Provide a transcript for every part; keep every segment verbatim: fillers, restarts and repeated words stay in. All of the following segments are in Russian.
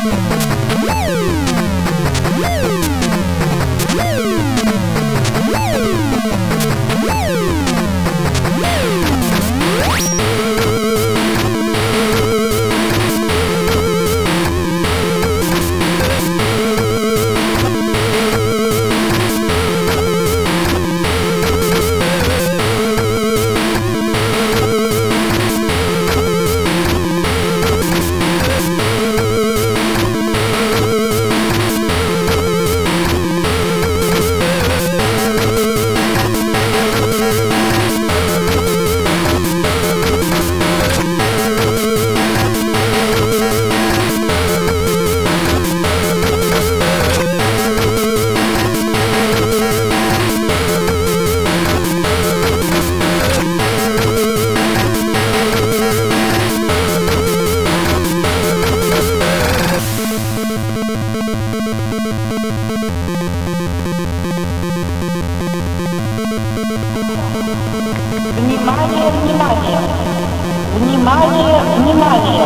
Внимание, внимание! Внимание, внимание!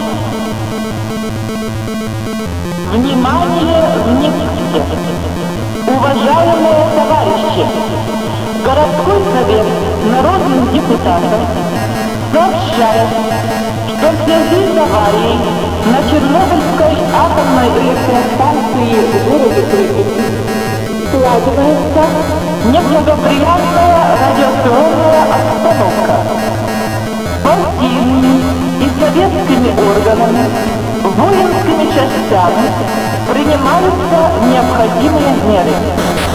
Внимание, внимание! Уважаемые товарищи! Городской совет народных депутатов сообщает, что в связи с аварией на Чернобыльской атомной электростанции в городе Припяти складывается неблагоприятная радиационная обстановка. Партийными и советскими органами, воинскими частями принимаются необходимые меры.